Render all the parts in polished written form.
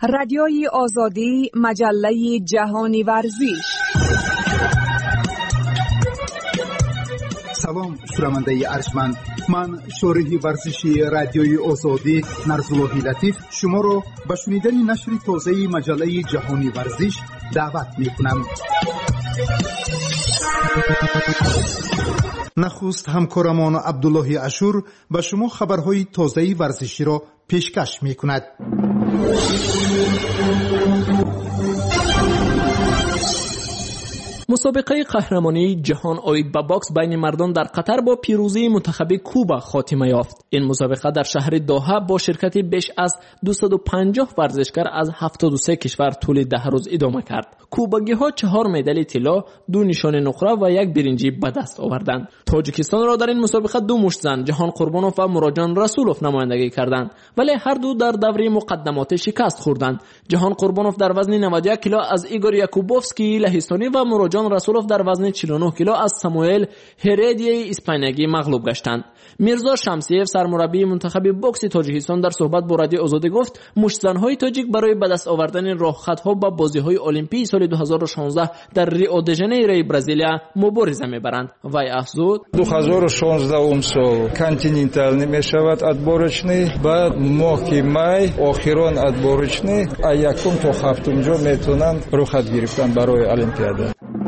رادیوی آزادی، مجله جهانی ورزش. سلام شنونده ارجمند، من شارح ورزشی رادیوی آزادی نرزاللهی لطیف شما را به شنیدن نشر تازه مجله جهانی ورزش دعوت می‌کنم. نخست همکارمان عبدالله اشور به شما خبرهای تازه ورزشی را پیشکش می‌کند. مسابقه قهرمانی جهان اوید به باکس بین مردان در قطر با پیروزی منتخب کوبا خاتمه یافت. این مسابقه در شهر دوحه با شرکت بیش از 250 ورزشکار از 73 کشور طول 10 روز ادامه کرد. کوباگی‌ها 4 مدال طلا، 2 نشان نقره و 1 برنجی به دست آوردند. تاجیکستان را در این مسابقه 2 مشت زن جهان قربانوف و مروجان رسولوف نمایندگی کردند، ولی هر دو در دوره مقدمات شکست خوردند. جهان قربانوف در وزن 91 کیلو از ایگور یاکوبوفسکی لهستانی و مروجان رسولوف در وزن 49 کیلو از ساموئل هردی اسپانیایی مغلوب گشتند. میرزا شمسیف سرمربی منتخب بوکس تاجیکستان در صحبت با رادیو آزادی گفت مشتزن‌های تاجیک برای به دست آوردن راهخطها به بازی‌های المپیک سال 2016 در ریو د ژانیرو برزیلیا مبارزه می‌برند. وی افزود 2016 اون سال کانتینентальний میشود ادبارچنی، بعد ماه مای آخران ادبارچنی یکم تا هفتم جا میتونند رخصت گرفتن برای المپیادا.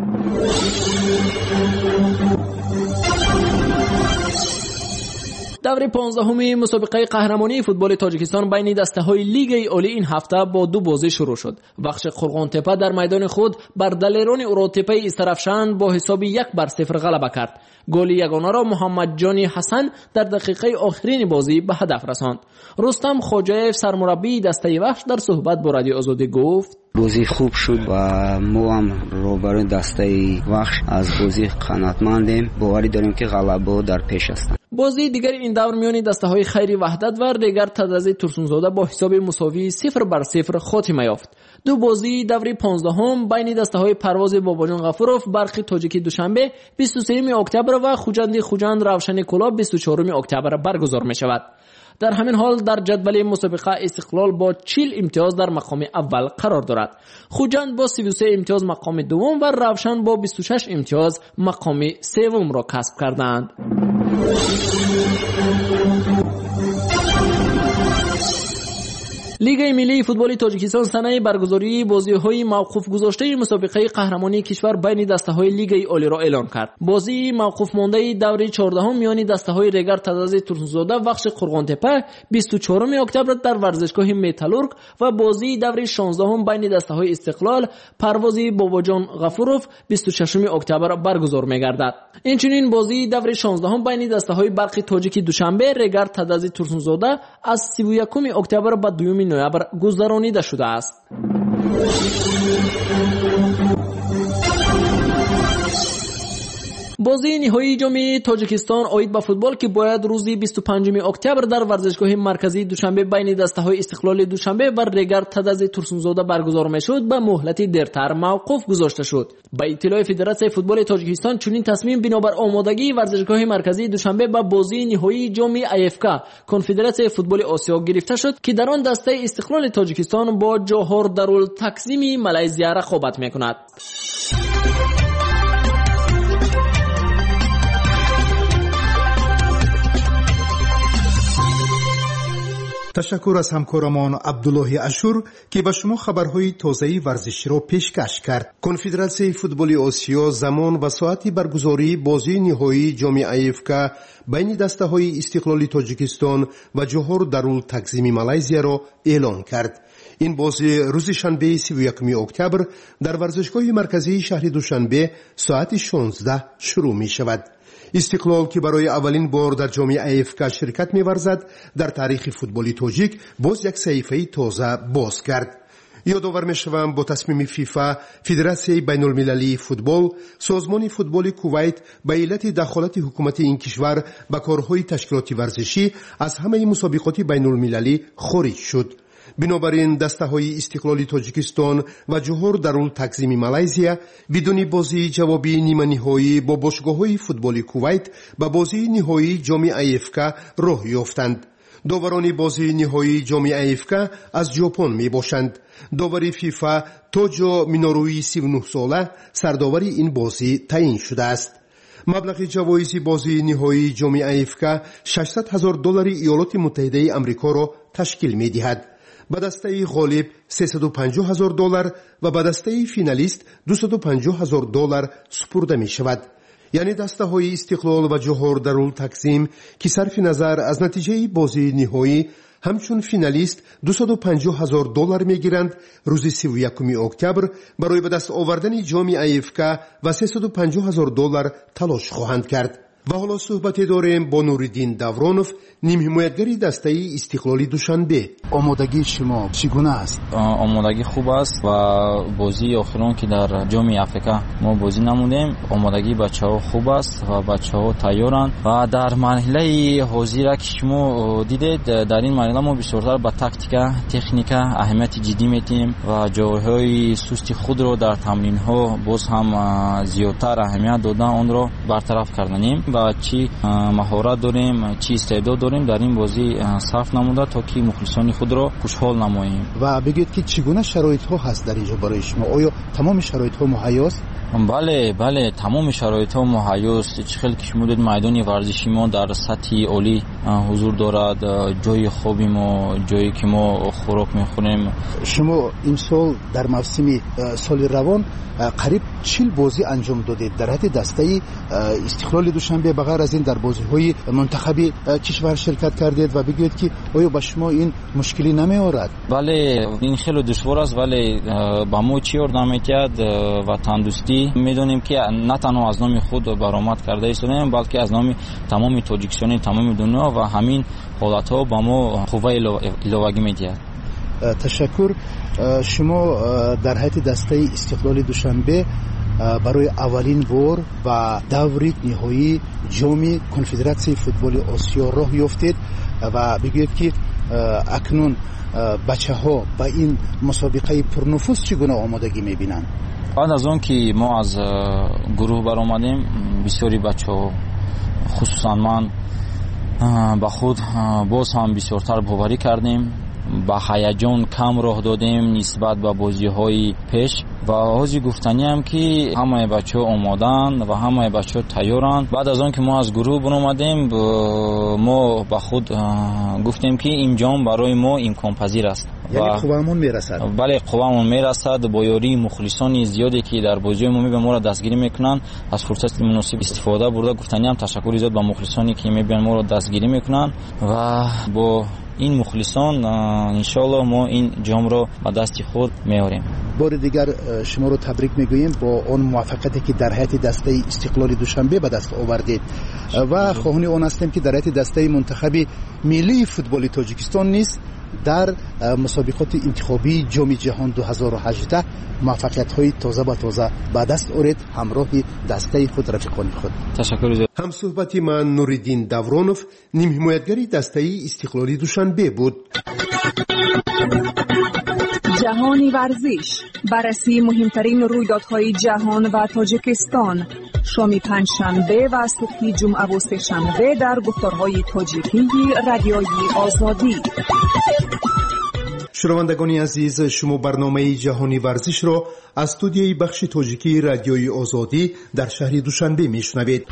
دوره 15 مسابقه قهرمانی فوتبال تاجیکستان بین دسته‌های لیگ عالی این هفته با 2 بازی شروع شد. بخش قرغان‌تپه در میدان خود بر دلیران اوراتپه استرافشان با حساب 1-0 غلبه کرد. گل یگانه را محمد جانی حسن در دقیقه آخرین بازی به هدف رساند. رستم خواجه‌یف سرمربی دسته وحش در صحبت با رادیو آزادی گفت بازی خوب شد و ما هم روبروی دسته وحش از بازی قناعتمندیم. باوری داریم که غلبه در پیش است. بازی دیگر این دور میان دسته‌های خیری وحدت و دیگر تدازی ترسونزاده با حساب مساوی 0-0 خاتمه یافت. 2 بازی دوره 15 بین دسته‌های پرواز باباجان غفوروف برخی تاجیکی دوشنبه 23 اکتبر و خوجند روشن کلا 24 اکتبر برگزار می شود. در همین حال در جدول مسابقه استقلال با 40 امتیاز در مقام اول قرار دارد. خوجند با 33 امتیاز مقام دوم و روشن با 26 امتیاز مقام سوم را کسب کردند. لیگ ملی فوتبال تاجیکستان سنه برگزاری بازی‌های موقوف گذاشته مسابقه قهرمانی کشور بین دسته‌های لیگ عالی را اعلان کرد. بازی موقوف مانده دوره 14 میان دسته‌های ریگر تدازی ترسونزاده بخش قرغان‌تپه 24 اکتبر در ورزشگاه متالورگ و بازی دوره 16 بین دسته‌های استقلال پروازی باباجان غفوروف 26 اکتبر برگزار می‌گردد. اینچنین بازی دوره 16 بین دسته‌های برق تاجیکی دوشنبه ریگر تدازی ترسونزاده از 31 اکتبر به 2 نوامبر گذرانیده شده است. بازی نهایی جام تاجیکستان اوید به فوتبال که باید روز 25 اکتبر در ورزشگاه مرکزی دوشنبه بین دسته‌های استقلال دوشنبه و ریگر تدازی ترسونزاده برگزار می‌شد به مهلت دیرتر موقوف گذاشته شد. با اطلاع فدراسیون فوتبال تاجیکستان چنین تصمیم بنابر آمادگی ورزشگاه مرکزی دوشنبه به بازی نهایی جام ایفکا کنفدراسیون فوتبال آسیا گرفته شد که در آن دسته استقلال تاجیکستان با جوهر دارالتقسیم مالزیا رقابت می‌کند. تشکر از همکارمان عبدالله اشور که به شما خبرهای تازه ورزشی را پیشکش کرد. کنفدراسیون فوتبال آسیا زمان و ساعت برگزاری بازی نهایی جام ایفکا بین دسته‌های استقلال تاجیکستان و جوهر دارالتقسیم مالزیا را اعلان کرد. این بازی روز شنبه 31 اکتبر در ورزشگاه مرکزی شهر دوشنبه ساعت 16 شروع می شود. استقلال که برای اولین بار در جام ایفکا شرکت می‌ورزد در تاریخ فوتبال تاجیک باز یک صحیفه تازه باز کرد. یادآور می‌شوم با تصمیم فیفا فدراسیون بین‌المللی فوتبال سازمان فوتبال کویت به علت دخالت حکومت این کشور به کارهای تشکیلاتی ورزشی از همه مسابقات بین‌المللی خارج شد. بنابراین دسته‌های استقلال تاجیکستان و جوهر دارالتقسیم مالزیا بدون بازی جوابی نیمه نهایی با باشگاه‌های فوتبال کویت به بازی نهایی جام ایفکا راه یافتند. داوران بازی نهایی جام افکا از ژاپن می باشند. داوری فیفا توجو مینوروی 39 ساله سرداوری این بازی تعیین شده است. مبلغ جوایز بازی نهایی جام افکا $600,000 ایالات متحده آمریکا را تشکیل می دهد. به دسته غالب $350,000 و به دسته فینالیست $250,000 سپرده می شود. یعنی دسته های استقلال و جوهر درول تقسیم که صرف نظر از نتیجه بازی نهایی همچون فینالیست $250,000 می گیرند. روز 31 اکتبر برای به دست آوردن جام افکا و $350,000 تلاش خواهند کرد. و حالا صحبتی داریم با نوریدین دورونوف، نیم حمایتگری دسته استقلالی دوشنبه. آمادگی شما چگونه است؟ آمادگی خوب است و بازی آخرون که در جام افریقا ما بازی نمودیم، آمادگی بچه‌ها خوب است و بچه‌ها تیارند و در مرحله حاضر که شما دیدید در این مرحله ما بسیارتر به تاکتیکا، تکنیکا اهمیت جدی میدیم و جاهای سستی خود رو در تمرین‌ها باز هم زیادتر اهمیت دادن آن را برطرف کردیم و چی مهارت داریم چی استعداد داریم در این بازی صرف نموده تا که مخلصان خود را خوشحال نماییم. و بگید که چگونه شرایط ها هست در اینجا برای شما؟ آیا تمام شرایط ها مهیاست؟ بله تمام شرایط ها مهیاست. چخیل که شما دید میدان ورزشی ما در سطح عالی حضور دارد، جای خوبی ما، جایی که ما خوراک میخوریم. شما این سال در موسم سال روان قریب 40 بازی انجام دادید در حد دسته استقلال دوشنبه. بغیر از این در بازی های منتخبی کشور شرکت کردید و بگید که آیا به شما این مشکلی نمی آورد؟ بله این خیلی دشوار است ولی با ما چی یاردم میکرد و تندرستی میدونیم که نه تنها از نام خود برآمد کرده ایستادیم بلکه از نام تمام تاجیکستان، تمام دنیا و همین حالت ها با ما قوه الهوایی میدهد. تشکر. شما در حیط دسته استقلال دوشنبه برای اولین بار و دور نهایی جام کنفدراسیون فوتبال آسیا راه یافتید و بگویید که اکنون بچه‌ها با این مسابقه پرنفوذ چگونه آمادگی می‌بینند؟ بعد از اون که ما از گروه برآمدیم بسیاری بچه‌ها خصوصا من با خود باز هم بسیارتر باوری کردیم، با هیجان کم راه دادیم نسبت به بازی‌های پیش و حاضر گفتنی هم که همه بچه‌ها آمادن و همه بچه‌ها تیارند. بعد از اون که ما از گروه برآمدیم ما با خود گفتیم که این جام برای ما امکان پذیر است. یعنی قوامون میرسد. بله قوامون میرسد. با یاری مخلصان زیادی که در بازی ما به ما را دستگیری میکنن از فرصت مناسب استفاده برده گفتنی هم تشکر زیاد به مخلصانی که میبینن ما را دستگیری میکنن و با این مخلصان انشالله ما این جام را به دست خود میاریم. بار دیگر شما رو تبریک میگوییم با اون موفقیتی که در حیط دسته استقلال دوشنبه به دست آوردید و خواهان آن هستیم که در حیط دسته منتخب ملی فوتبال تاجیکستان نیست در مسابقات انتخابی جام جهان 2018 موفقیت‌های تازه به تازه به دست آورد همراه دسته خود رفیقان خود. تشکر. هم صحبتی من نوریدین دورونوف، نیم حمایتگری دسته استقلالی دوشنبه بود. جهانی ورزش، بررسی مهمترین رویدادهای جهان و تاجیکستان، شام پنجشنبه و صبح جمعه و سه‌شنبه در گفتارهای تاجیکی رادیوی آزادی. شنوندگان عزیز، شما برنامه جهانی ورزش را از استودیوی بخش تاجیکی رادیوی آزادی در شهر دوشنبه میشنوید.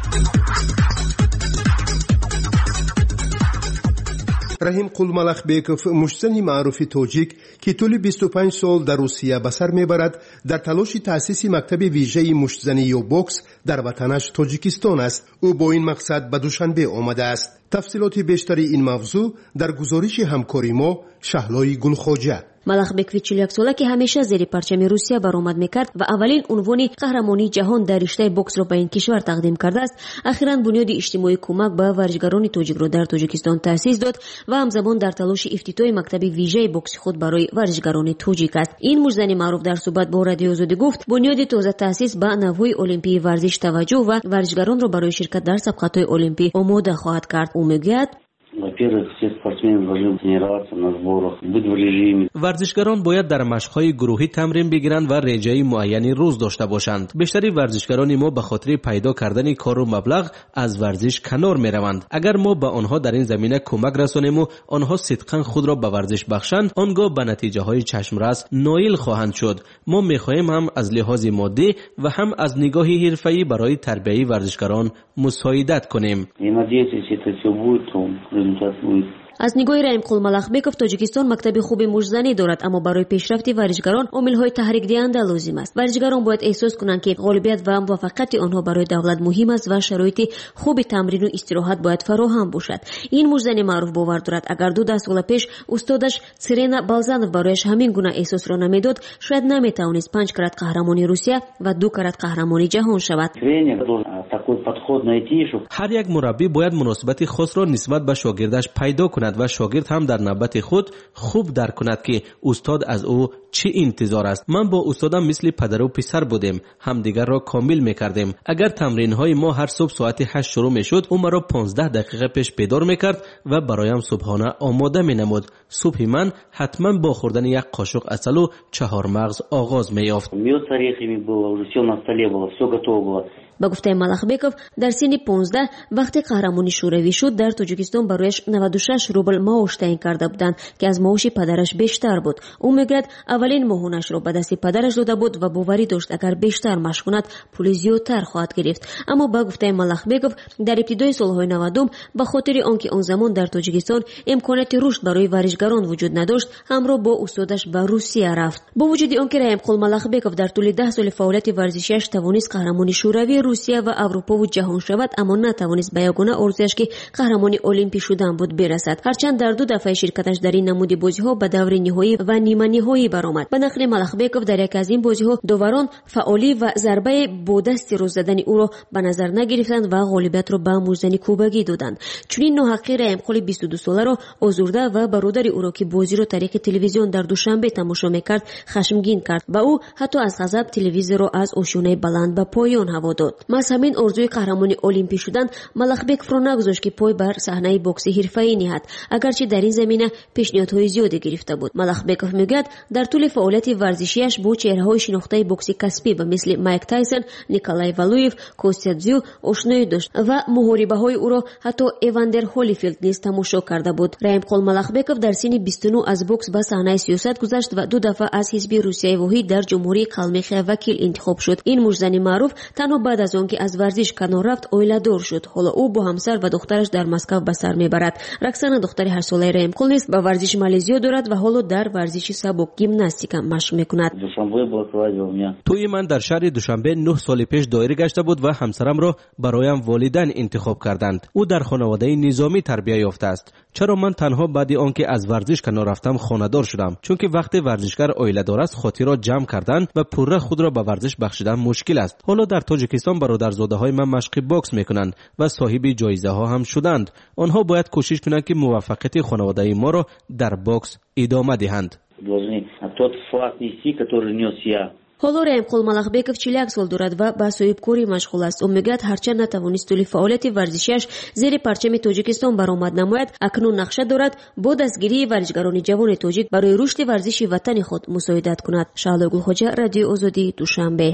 رحیم قولملخبیکوف مشتزن معروف تاجیک که طول 25 سال در روسیه به سر میبرد در تلاش تأسیس مکتب ویژه مشتزنی و بوکس در وطنش تاجیکستان است. او با این مقصد به دوشنبه آمده است. تفصیلات بیشتری این موضوع در گزارش همکاری ما شهلای گلخواجه. ملخبیک 41 ساله که همیشه زیر پرچم روسیه برآمد میکرد و اولین عنوان قهرمانی جهان در رشته بوکس را به این کشور تقدیم کرده است، اخیراً بنیاد اجتماعی کمک به ورزشکاران تاجیک را در تاجیکستان تأسیس داد و همزمان در تلاش افتتاح مکتب ویژه بوکس خود برای ورزشکاران تاجیک است. این مجزنی معروف در صحبت با رادیو آزادی گفت بنیاد تازه تأسیس به نوع المپی ورزش توجه و ورزشکاران را برای شرکت در سبقت‌های المپی آماده خواهد کرد. او میگوید ورزشکاران باید در مشق‌های گروهی تمرین بگیرند و رژه معینی روز داشته باشند. بیشتری ورزشکاران ما به خاطر پیدا کردن کار و مبلغ از ورزش کنار می‌روند. اگر ما به آنها در این زمینه کمک رسانیم و آنها صدقاً خود را به ورزش بخشند، آنگاه به نتیجه‌های چشم‌رس نائل خواهند شد. ما می‌خواهیم هم از لحاظ مادی و هم از نگاه حرفه‌ای برای تربیت ورزشکاران مساعدت کنیم. از نگاه رحیم قول ملخبеков توجیکستان مکتب خوب مجزنی دارد، اما برای پیشرفت ورزشکاران عامل‌های تحریک دهنده لازم است. ورزشکاران باید احساس کنند که غالبیت و موفقیت آنها برای دولت مهم است و شرایط خوب تمرین و استراحت باید فراهم باشد. این مجزنی معروف باور دارد اگر 2 سال پیش استادش سرینا بالزانов برایش همین گونه احساس را نمیداد، شاید نمیتوانست 5 کرات قهرمانی روسیه و 2 کرات قهرمانی جهان شود. هر یک مربی باید مناسبت خاص را نسبت به شاگردش پیدا کند و شاگرد هم در نوبت خود خوب درک کند که استاد از او چه انتظار است. من با استادم مثل پدر و پسر بودیم، همدیگر را کامل میکردیم. اگر تمرین های ما هر صبح ساعت 8 شروع میشد، او مرا 15 دقیقه پیش بیدار میکرد و برایم صبحانه آماده مینمود. صبح من حتما با خوردن یک قاشق عسل و 4 مغز آغاز میافت. با گفته ملخبekov در سن 15 وقتی قهرمانی شوروی شد، در تاجیکستان برایش 96 روبل معاش تعیین کرده بودند که از معاش پدرش بیشتر بود. او میگوید اولین ماهانش را به دست پدرش داده بود و باوری داشت اگر بیشتر مشق کند پول زیادتر خواهد گرفت. اما با گفته ملخبekov در ابتدای سالهای 90 به خاطر آنکه آن زمان در تاجیکستان امکانات رشد برای ورزشکاران وجود نداشت، همراه با استادش به روسیه رفت. با وجود آنکه رحیم قول ملخبekov در طول 10 سال فعالیت ورزشیش توانست قهرمانی شوروی، روسیه و اروپا و جهان شود، اما نتوانست به یگانه آرزویش که قهرمانی المپی شدن بود برسد. هرچند در 2 دفعه شرکتش در این نمود بازی‌ها به دور نهایی و نیمه نهایی برآمد. به نقل ملخبekov در یک از این بازی‌ها داوران فعالی و ضربه با دست روز زدن او را به نظر نگرفتند و غالبیت را به مجزنی کوبگی دادند. چنین ناحقی رحیم قول 22 ساله را آزرده و برادر او را که بازی را طریق تلویزیون در دوشنبه تماشا می‌کرد خشمگین کرد و او حتی از غضب تلویزیون را از آشیانه بلند به پایان هوا داد. همین آرزوی قهرمانی المپی شدن ملخبekov را نگذاشت که پای بر صحنه بوکس حرفه‌ای نهاد، اگرچه در این زمینه پیشنهادهای زیادی گرفته بود. ملخبekov میگوید در طول فعالیت ورزشیش با چهره‌های شناخته بوکس کسبی مثل مایک تایسون، نیکولای والویف، کوستیا تزیو آشنایی داشت و محاربه‌های او را حتی ایواندر هولیفیلد نیز تماشا کرده بود. رحیم قول ملخبekov در سن 29 از بوکس به صحنه سیاست گذشت و 2 دفعه از حزب روسیه واحد در جمهوری قلمخی وکیل انتخاب شد. این مجزنی معروف تنها بعد از آنکه از ورزش کنار رفت اویله‌دار شد. حالا او با همسر و دخترش در مسکو به سر میبرد. رکسانا دختر 8 ساله رحیم قول نیز به ورزش مالزیا دارد و حالا در ورزش سبک گیمناستیکا مشق میکند. توی من در شهر دوشنبه 9 سال پیش دایر گشته بود و همسرم را برایم والدین انتخاب کردند. او در خانواده نظامی تربیت یافته است. چرا من تنها بعد آنکه از ورزش کنار رفتم خانه‌دار شدم؟ چون که وقتی ورزشکار اویله‌دار است خاطر را جمع کردن و پوره خود را به ورزش بخشیدن مشکل است. حالا در تاجیکستان برادرزاده‌های من مشق بوکس میکنند و صاحب جایزه ها هم شدند. آنها باید کوشش کنند که موفقیت خانواده ما را در بوکس ادامه دهند. حالا رحیم قول ملخبekov 41 سال دارد و به صاحبکاری مشغول است. او میگوید هرچند نتوانست طول فعالیت ورزشیش زیر پرچم تاجیکستان برآمد نماید، اکنون نقشه دارد با دستگیری ورزشکاران جوان تاجیک برای رشد ورزشی وطن خود مساعدت کند. شعله گلخوجه، رادیو آزادی، دوشنبه.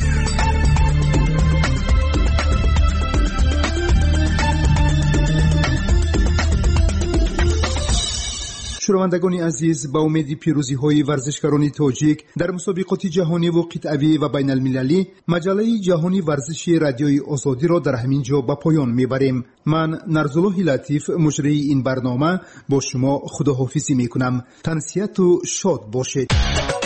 شنوندگان عزیز، با امید پیروزی های ورزشکاران تاجیک در مسابقات جهانی و قطعی و بین المللی، مجله جهانی ورزشی رادیوی آزادی را در همین جا به پایان میبریم. من نرزالله لطیف مجری این برنامه با شما خداحافظی میکنم. تنسیت و شاد باشید.